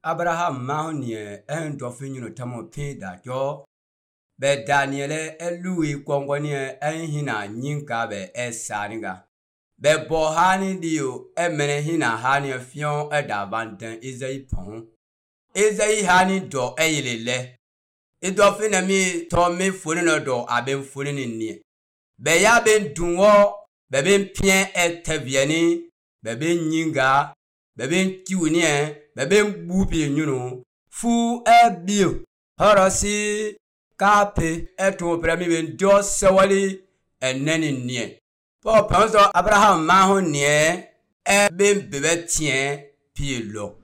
Abraham Mahonie en dofinu tamo pe da jo be Daniel elui kwangwanie en hina nyinka be esaniga be bohani dio emene hina hani fion edavanten Isai pon Isai hani do eyilele idofina mi to me funino do aben funini ni be ya ben dunwo be ben pien etevieni be ben nyinga be ben kiwni be ben bubi nyunu fu ebio horosi kape eto premi ben do sewali eneni nie po panso Abraham Mahonie e ben bebe tien pielo